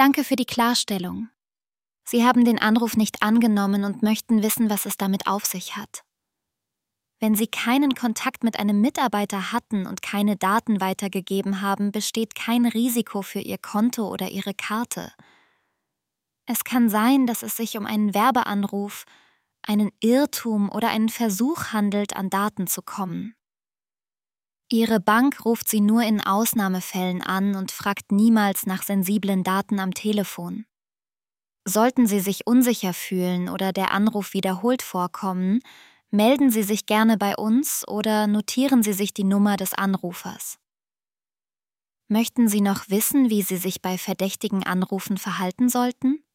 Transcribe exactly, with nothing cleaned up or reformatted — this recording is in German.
Danke für die Klarstellung. Sie haben den Anruf nicht angenommen und möchten wissen, was es damit auf sich hat. Wenn Sie keinen Kontakt mit einem Mitarbeiter hatten und keine Daten weitergegeben haben, besteht kein Risiko für Ihr Konto oder Ihre Karte. Es kann sein, dass es sich um einen Werbeanruf, einen Irrtum oder einen Versuch handelt, an Daten zu kommen. Ihre Bank ruft Sie nur in Ausnahmefällen an und fragt niemals nach sensiblen Daten am Telefon. Sollten Sie sich unsicher fühlen oder der Anruf wiederholt vorkommen, melden Sie sich gerne bei uns oder notieren Sie sich die Nummer des Anrufers. Möchten Sie noch wissen, wie Sie sich bei verdächtigen Anrufen verhalten sollten?